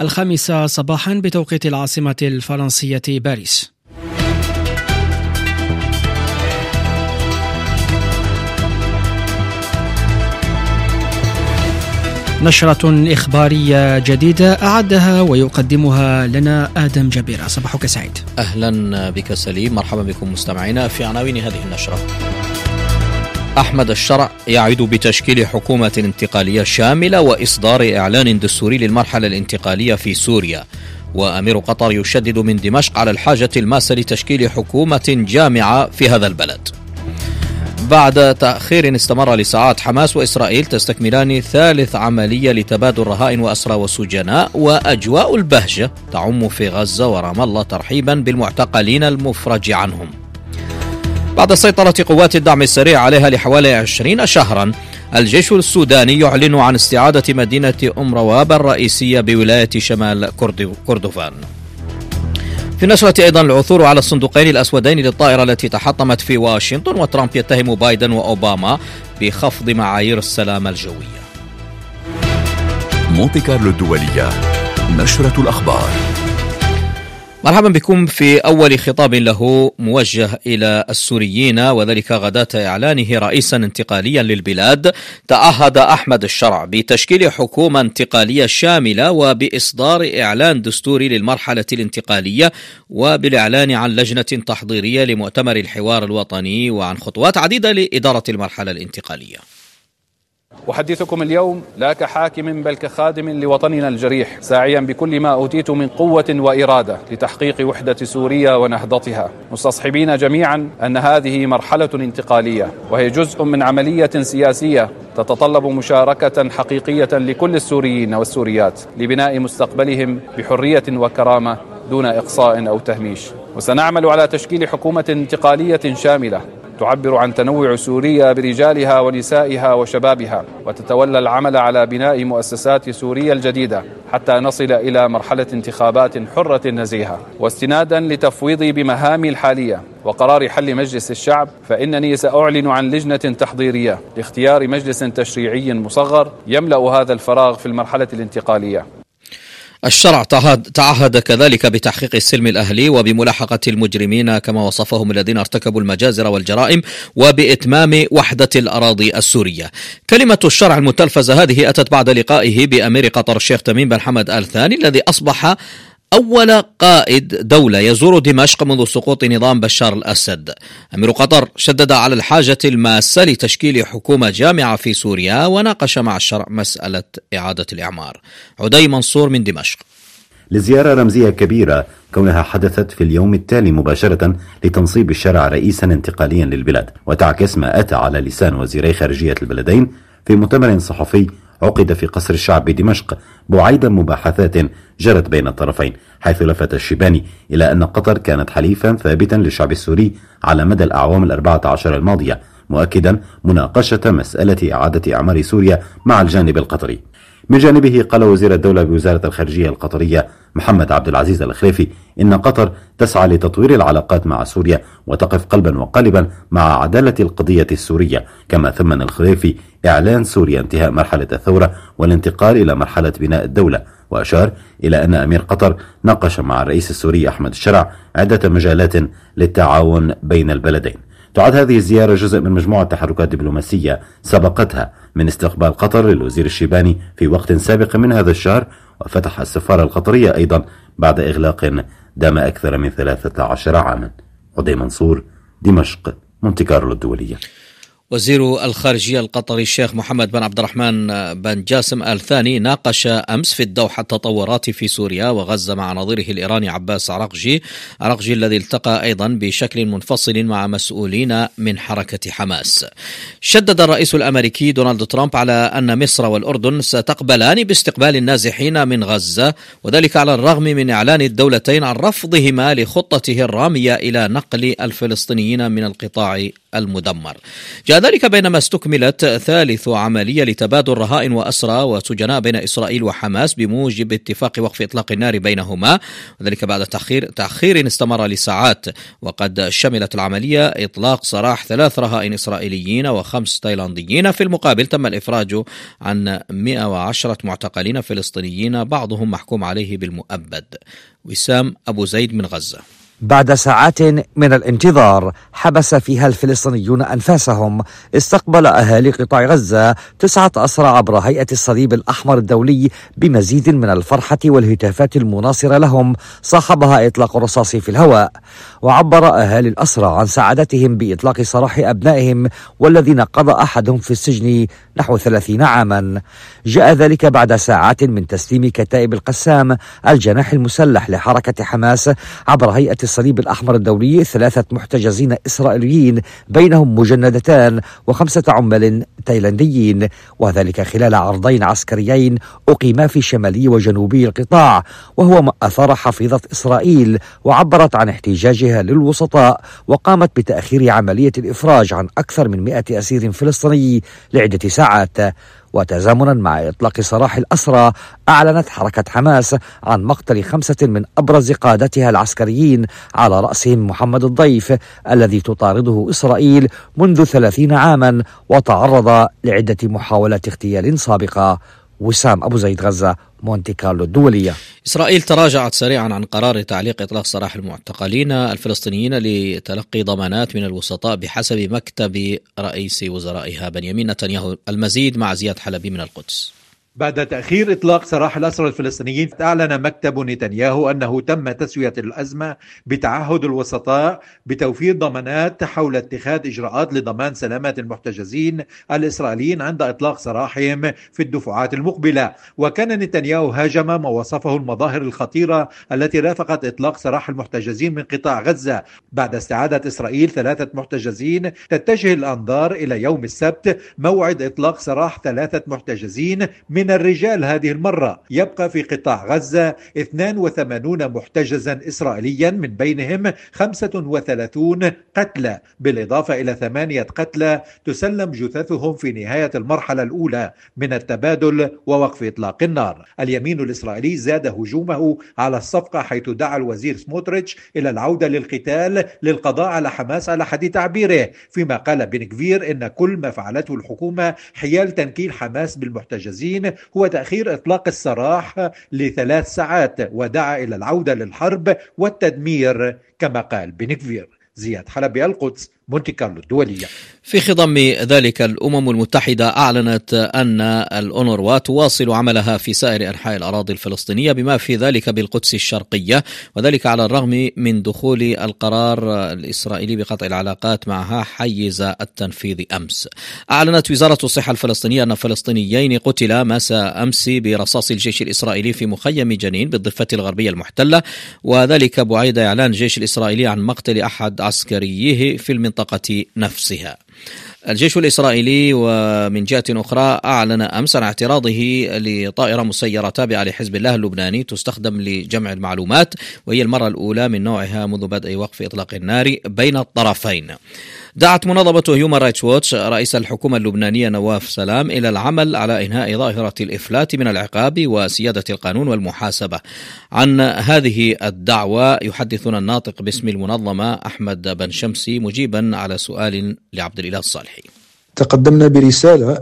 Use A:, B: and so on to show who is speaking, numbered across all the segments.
A: الخامسة صباحا بتوقيت العاصمة الفرنسية باريس. نشرة إخبارية جديدة أعدها ويقدمها لنا آدم جبيرة. صباحك سعيد.
B: أهلا بك سليم، مرحبا بكم مستمعينا. في عناوين هذه النشرة: أحمد الشرع يعد بتشكيل حكومة انتقالية شاملة وإصدار إعلان دستوري للمرحلة الانتقالية في سوريا، وأمير قطر يشدد من دمشق على الحاجة الماسة لتشكيل حكومة جامعة في هذا البلد. بعد تأخير استمر لساعات، حماس وإسرائيل تستكملان ثالث عملية لتبادل رهائن وأسرى وسجناء، وأجواء البهجة تعم في غزة ورام الله ترحيبا بالمعتقلين المفرج عنهم. بعد سيطرة قوات الدعم السريع عليها لحوالي 20 شهرا، الجيش السوداني يعلن عن استعادة مدينة أم رواب الرئيسية بولاية شمال كردفان. في النشرة أيضا العثور على الصندوقين الأسودين للطائرة التي تحطمت في واشنطن، وترامب يتهم بايدن وأوباما بخفض معايير السلامة الجوية.
C: مونتي كارلو الدولية، نشرة الأخبار.
B: مرحبا بكم في أول خطاب له موجه إلى السوريين، وذلك غداة إعلانه رئيسا انتقاليا للبلاد. تعهد أحمد الشرع بتشكيل حكومة انتقالية شاملة وبإصدار إعلان دستوري للمرحلة الانتقالية، وبالإعلان عن لجنة تحضيرية لمؤتمر الحوار الوطني، وعن خطوات عديدة لإدارة المرحلة الانتقالية.
D: أحدثكم اليوم لا كحاكم بل كخادم لوطننا الجريح، ساعيا بكل ما أوتيت من قوة وإرادة لتحقيق وحدة سوريا ونهضتها، مستصحبين جميعا أن هذه مرحلة انتقالية، وهي جزء من عملية سياسية تتطلب مشاركة حقيقية لكل السوريين والسوريات لبناء مستقبلهم بحرية وكرامة دون إقصاء أو تهميش. وسنعمل على تشكيل حكومة انتقالية شاملة تعبر عن تنوع سوريا برجالها ونسائها وشبابها، وتتولى العمل على بناء مؤسسات سوريا الجديدة حتى نصل إلى مرحلة انتخابات حرة نزيهة. واستنادا لتفويضي بمهامي الحالية وقرار حل مجلس الشعب، فإنني سأعلن عن لجنة تحضيرية لاختيار مجلس تشريعي مصغر يملأ هذا الفراغ في المرحلة الانتقالية.
B: الشرع تعهد كذلك بتحقيق السلم الأهلي وبملاحقة المجرمين كما وصفهم الذين ارتكبوا المجازر والجرائم، وبإتمام وحدة الأراضي السورية. كلمة الشرع المتلفزة هذه أتت بعد لقائه بأمير قطر الشيخ تميم بن حمد آل ثاني، الذي أصبح أول قائد دولة يزور دمشق منذ سقوط نظام بشار الأسد. أمير قطر شدد على الحاجة الماسة لتشكيل حكومة جامعة في سوريا، وناقش مع الشرع مسألة إعادة الإعمار. عدي منصور من دمشق.
E: لزيارة رمزية كبيرة كونها حدثت في اليوم التالي مباشرة لتنصيب الشرع رئيسا انتقاليا للبلاد، وتعكس ما أتى على لسان وزيري خارجية البلدين في مؤتمر صحفي عقد في قصر الشعب بدمشق بعيد مباحثات جرت بين الطرفين، حيث لفت الشيباني إلى أن قطر كانت حليفا ثابتا للشعب السوري على مدى الأعوام 14 الماضية، مؤكدا مناقشة مسألة إعادة إعمار سوريا مع الجانب القطري. من جانبه قال وزير الدولة بوزارة الخارجية القطرية محمد عبد العزيز الخليفي إن قطر تسعى لتطوير العلاقات مع سوريا وتقف قلبا وقالبا مع عدالة القضية السورية. كما ثمن الخليفي إعلان سوريا انتهاء مرحلة الثورة والانتقال إلى مرحلة بناء الدولة، وأشار إلى أن أمير قطر ناقش مع الرئيس السوري أحمد الشرع عدة مجالات للتعاون بين البلدين. تعد هذه الزيارة جزء من مجموعة تحركات دبلوماسية سبقتها من استقبال قطر للوزير الشيباني في وقت سابق من هذا الشهر، وفتح السفارة القطرية أيضا بعد إغلاق دام أكثر من 13 عاما. عدي منصور، دمشق، مونتي كارلو الدولية.
B: وزير الخارجية القطري الشيخ محمد بن عبد الرحمن بن جاسم آل ثاني ناقش أمس في الدوحة التطورات في سوريا وغزة مع نظيره الإيراني عباس عراقجي الذي التقى أيضا بشكل منفصل مع مسؤولين من حركة حماس. شدد الرئيس الأمريكي دونالد ترامب على أن مصر والأردن ستقبلان باستقبال النازحين من غزة، وذلك على الرغم من إعلان الدولتين عن رفضهما لخطته الرامية إلى نقل الفلسطينيين من القطاع المدمر. جاء ذلك بينما استكملت ثالث عملية لتبادل رهائن وأسرى وسجناء بين إسرائيل وحماس بموجب اتفاق وقف إطلاق النار بينهما، وذلك بعد تأخير استمر لساعات. وقد شملت العملية إطلاق سراح 3 رهائن إسرائيليين و5 تايلانديين. في المقابل تم الإفراج عن 110 معتقلين فلسطينيين بعضهم محكوم عليه بالمؤبد. وسام أبو زيد من غزة.
F: بعد ساعات من الانتظار حبس فيها الفلسطينيون أنفاسهم، استقبل أهالي قطاع غزة 9 أسرى عبر هيئة الصليب الأحمر الدولي بمزيد من الفرحة والهتافات المناصرة لهم صاحبها إطلاق الرصاص في الهواء. وعبر أهالي الأسرى عن سعادتهم بإطلاق سراح أبنائهم والذين قضى أحدهم في السجن نحو 30 عاما. جاء ذلك بعد ساعات من تسليم كتائب القسام الجناح المسلح لحركة حماس عبر هيئة الصليب الأحمر الدولي 3 محتجزين إسرائيليين بينهم مجندتان و5 عمال تايلانديين، وذلك خلال عرضين عسكريين أقيما في شمالي وجنوبي القطاع، وهو ما أثار حفيظة إسرائيل وعبرت عن احتجاجها للوسطاء، وقامت بتأخير عملية الإفراج عن أكثر من 100 أسير فلسطيني لعدة ساعات. وتزامنا مع إطلاق سراح الأسرى أعلنت حركة حماس عن مقتل 5 من أبرز قادتها العسكريين على رأسهم محمد الضيف الذي تطارده إسرائيل منذ 30 عاما وتعرض لعدة محاولات اغتيال سابقة. وسام أبو زيد، غزة، مونتي كارلو الدولية.
B: إسرائيل تراجعت سريعا عن قرار تعليق إطلاق سراح المعتقلين الفلسطينيين لتلقي ضمانات من الوسطاء بحسب مكتب رئيس وزرائها بنيامين نتنياهو. المزيد مع زياد حلبي من القدس.
G: بعد تأخير إطلاق سراح الأسرى الفلسطينيين، أعلن مكتب نتنياهو أنه تم تسوية الأزمة بتعهد الوسطاء بتوفير ضمانات حول اتخاذ إجراءات لضمان سلامة المحتجزين الإسرائيليين عند إطلاق سراحهم في الدفعات المقبلة. وكان نتنياهو هاجم ما وصفه المظاهر الخطيرة التي رافقت إطلاق سراح المحتجزين من قطاع غزة. بعد استعادة إسرائيل 3 محتجزين، تتجه الأنظار إلى يوم السبت موعد إطلاق سراح 3 محتجزين من الرجال. هذه المرة يبقى في قطاع غزة 82 محتجزا إسرائيليا، من بينهم 35 قتلى، بالإضافة إلى 8 قتلى تسلم جثثهم في نهاية المرحلة الأولى من التبادل ووقف إطلاق النار. اليمين الإسرائيلي زاد هجومه على الصفقة، حيث دعا الوزير سموتريتش إلى العودة للقتال للقضاء على حماس على حد تعبيره، فيما قال بن غفير إن كل ما فعلته الحكومة حيال تنكيل حماس بالمحتجزين هو تأخير إطلاق السراح ل3 ساعات، ودعا إلى العودة للحرب والتدمير كما قال بن غفير. زياد حلبي، القدس، مونتي كارلو الدولية.
B: في خضم ذلك الأمم المتحدة أعلنت أن الأونروا تواصل عملها في سائر أنحاء الأراضي الفلسطينية بما في ذلك بالقدس الشرقية، وذلك على الرغم من دخول القرار الإسرائيلي بقطع العلاقات معها حيز التنفيذ أمس. أعلنت وزارة الصحة الفلسطينية أن فلسطينيين قتلا مساء أمس برصاص الجيش الإسرائيلي في مخيم جنين بالضفة الغربية المحتلة، وذلك بعد إعلان الجيش الإسرائيلي عن مقتل أحد عسكريه في المنطقة نفسها. الجيش الإسرائيلي ومن جهة أخرى أعلن أمس عن اعتراضه لطائرة مسيرة تابعة لحزب الله اللبناني تستخدم لجمع المعلومات، وهي المرة الأولى من نوعها منذ بدء وقف إطلاق النار بين الطرفين. دعت منظمة هيومان رايتس ووتش رئيس الحكومة اللبنانية نواف سلام إلى العمل على إنهاء ظاهرة الإفلات من العقاب وسيادة القانون والمحاسبة. عن هذه الدعوة يحدثنا الناطق باسم المنظمة أحمد بن شمسي مجيبا على سؤال لعبد الإله الصالحي.
H: تقدمنا برسالة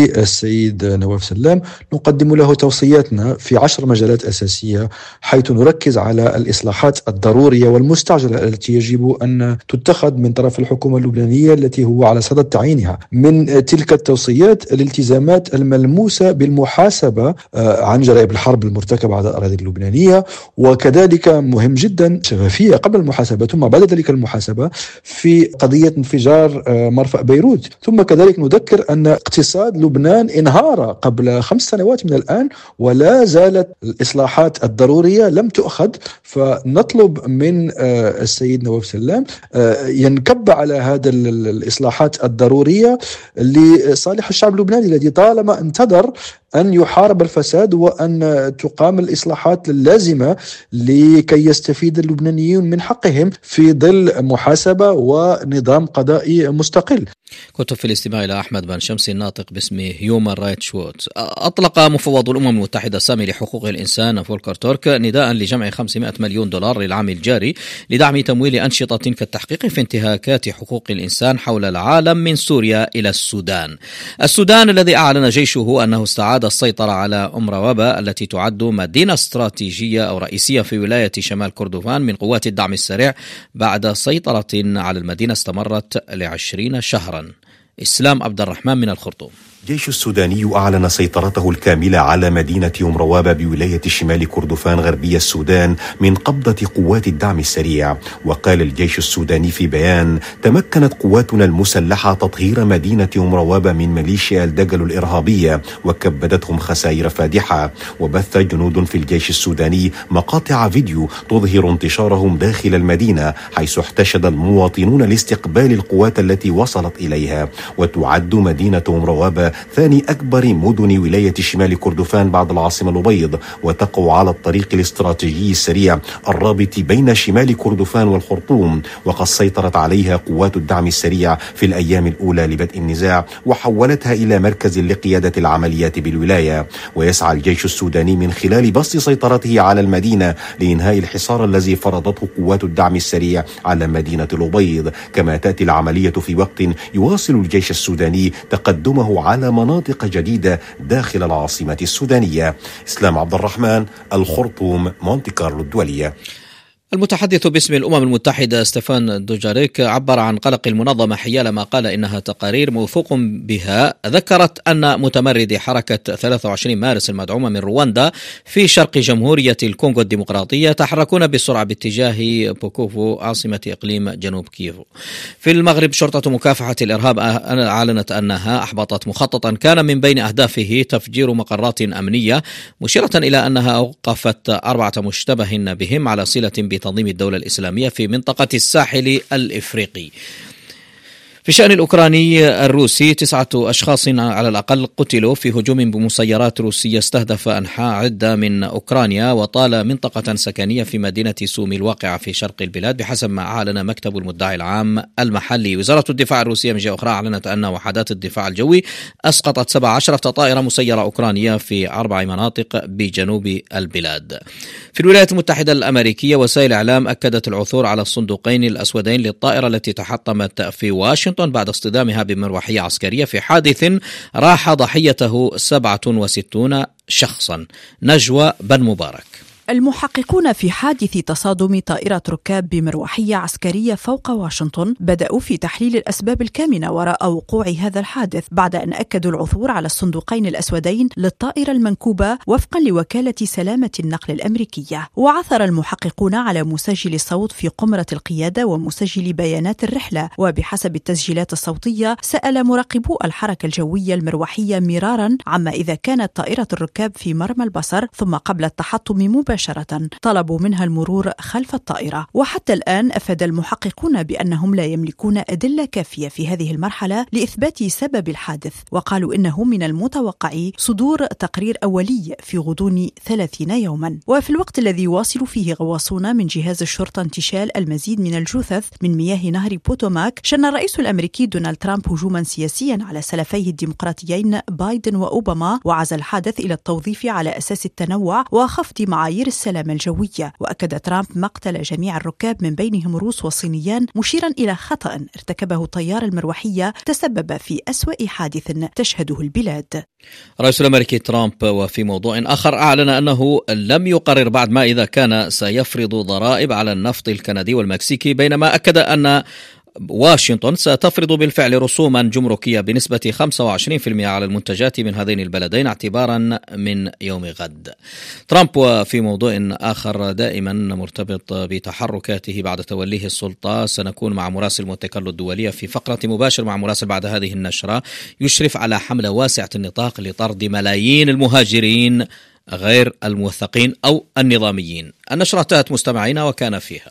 H: للسيد نواف سلام نقدم له توصياتنا في 10 مجالات أساسية، حيث نركز على الإصلاحات الضرورية والمستعجلة التي يجب أن تتخذ من طرف الحكومة اللبنانية التي هو على صدد تعيينها. من تلك التوصيات الالتزامات الملموسة بالمحاسبة عن جرائم الحرب المرتكبة على الأراضي اللبنانية، وكذلك مهم جدا شفافية قبل المحاسبة ثم بعد ذلك المحاسبة في قضية انفجار مرفأ بيروت. ثم كذلك نذكر أن اقتصاد لبنان انهار قبل 5 سنوات من الآن، ولا زالت الإصلاحات الضرورية لم تؤخذ. فنطلب من السيد نواف سلام ينكب على هذا الإصلاحات الضرورية لصالح الشعب اللبناني الذي طالما انتظر أن يحارب الفساد وأن تقام الإصلاحات اللازمة لكي يستفيد اللبنانيون من حقهم في ظل محاسبة ونظام قضائي مستقل.
B: كنت في الاستماع إلى أحمد بن شمس الناطق باسم هيومان رايتس ووتش. أطلق مفوض الأمم المتحدة السامي لحقوق الإنسان فولكر تورك نداء لجمع 500 مليون دولار للعام الجاري لدعم تمويل أنشطة كالتحقيق في انتهاكات حقوق الإنسان حول العالم من سوريا إلى السودان. السودان الذي أعلن جيشه أنه استعاد السيطرة على روابا التي تعد مدينة استراتيجية أو رئيسية في ولاية شمال كردفان من قوات الدعم السريع بعد سيطرة على المدينة استمرت ل20 شهرا. إسلام عبد الرحمن من الخرطوم.
I: الجيش السوداني أعلن سيطرته الكاملة على مدينة روابا بولاية شمال كردفان غربي السودان من قبضة قوات الدعم السريع. وقال الجيش السوداني في بيان: تمكنت قواتنا المسلحة تطهير مدينة روابا من ميليشيا الدجل الإرهابية وكبدتهم خسائر فادحة. وبث جنود في الجيش السوداني مقاطع فيديو تظهر انتشارهم داخل المدينة، حيث احتشد المواطنون لاستقبال القوات التي وصلت إليها. وتعد مدينة روابا ثاني أكبر مدن ولاية شمال كردفان بعد العاصمة الأبيض، وتقع على الطريق الاستراتيجي السريع الرابط بين شمال كردفان والخرطوم. وقد سيطرت عليها قوات الدعم السريع في الأيام الأولى لبدء النزاع وحولتها إلى مركز لقيادة العمليات بالولاية. ويسعى الجيش السوداني من خلال بسط سيطرته على المدينة لإنهاء الحصار الذي فرضته قوات الدعم السريع على مدينة الأبيض. كما تأتي العملية في وقت يواصل الجيش السوداني تقدمه على مناطق جديدة داخل العاصمة السودانية. إسلام عبد الرحمن، الخرطوم، مونتي كارلو الدولية.
B: المتحدث باسم الأمم المتحدة ستيفان دوجاريك عبر عن قلق المنظمة حيالما قال إنها تقارير موثوق بها ذكرت أن متمردي حركة 23 مارس المدعومة من رواندا في شرق جمهورية الكونغو الديمقراطية تحركون بسرعة باتجاه بوكوفو عاصمة إقليم جنوب كيفو. في المغرب شرطة مكافحة الإرهاب أعلنت أنها أحبطت مخططا كان من بين أهدافه تفجير مقرات أمنية، مشيرة إلى أنها أوقفت 4 مشتبه بهم على صلة بتنظيم الدولة الإسلامية في منطقة الساحل الإفريقي. في الشأن الأوكراني الروسي 9 أشخاص على الأقل قتلوا في هجوم بمسيرات روسية استهدف أنحاء عدة من أوكرانيا وطال منطقة سكنية في مدينة سومي الواقعة في شرق البلاد بحسب ما أعلن مكتب المدعي العام المحلي. وزارة الدفاع الروسية من جهة أخرى أعلنت أن وحدات الدفاع الجوي أسقطت 17 طائرة مسيرة أوكرانية في 4 مناطق بجنوب البلاد. في الولايات المتحدة الأمريكية وسائل إعلام أكدت العثور على الصندوقين الأسودين للطائرة التي تحطمت في واشنطن بعد اصطدامها بمروحية عسكرية في حادث راح ضحيته 67 شخصا. نجوى بن مبارك.
J: المحققون في حادث تصادم طائرة ركاب بمروحية عسكرية فوق واشنطن بدأوا في تحليل الأسباب الكامنة وراء وقوع هذا الحادث بعد أن أكدوا العثور على الصندوقين الأسودين للطائرة المنكوبة وفقا لوكالة سلامة النقل الأمريكية. وعثر المحققون على مسجل صوت في قمرة القيادة ومسجل بيانات الرحلة، وبحسب التسجيلات الصوتية سأل مراقبو الحركة الجوية المروحية مرارا عما إذا كانت طائرة الركاب في مرمى البصر، ثم قبل التحطم مباشرة طلبوا منها المرور خلف الطائرة. وحتى الآن أفاد المحققون بأنهم لا يملكون أدلة كافية في هذه المرحلة لإثبات سبب الحادث، وقالوا إنه من المتوقع صدور تقرير أولي في غضون 30 يوما. وفي الوقت الذي يواصل فيه غواصون من جهاز الشرطة انتشال المزيد من الجثث من مياه نهر بوتوماك، شن الرئيس الأمريكي دونالد ترامب هجوما سياسيا على سلفيه الديمقراطيين بايدن وأوباما، وعزى الحادث إلى التوظيف على أساس التنوع وخفض معايير السلامة الجوية. وأكد ترامب مقتل جميع الركاب من بينهم روس وصينيان، مشيرا إلى خطأ ارتكبه طيار المروحية تسبب في أسوأ حادث تشهده البلاد.
B: الرئيس الأمريكي ترامب وفي موضوع آخر أعلن أنه لم يقرر بعد ما إذا كان سيفرض ضرائب على النفط الكندي والمكسيكي، بينما أكد أن واشنطن ستفرض بالفعل رسوما جمركية بنسبة 25% على المنتجات من هذين البلدين اعتبارا من يوم غد. ترامب وفي موضوع آخر دائما مرتبط بتحركاته بعد توليه السلطة، سنكون مع مراسل مونتي كارلو الدولية في فقرة مباشر مع مراسل بعد هذه النشرة، يشرف على حملة واسعة النطاق لطرد ملايين المهاجرين غير الموثقين أو النظاميين. النشرة انتهت مستمعينا وكان فيها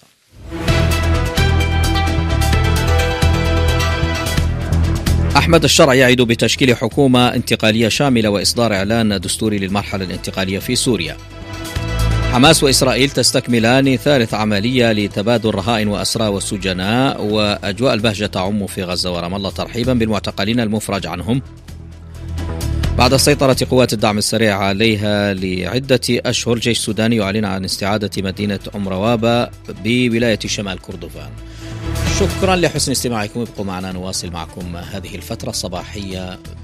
B: أحمد الشرع يعد بتشكيل حكومة انتقالية شاملة وإصدار إعلان دستوري للمرحلة الانتقالية في سوريا. حماس وإسرائيل تستكملان ثالث عملية لتبادل رهائن وأسرى والسجناء، وأجواء البهجة تعم في غزة ورام الله ترحيبا بالمعتقلين المفرج عنهم بعد سيطرة قوات الدعم السريع عليها لعدة أشهر. الجيش السوداني يعلن عن استعادة مدينة أم روابة بولاية شمال كردفان. شكرا لحسن استماعكم، ابقوا معنا نواصل معكم هذه الفترة الصباحية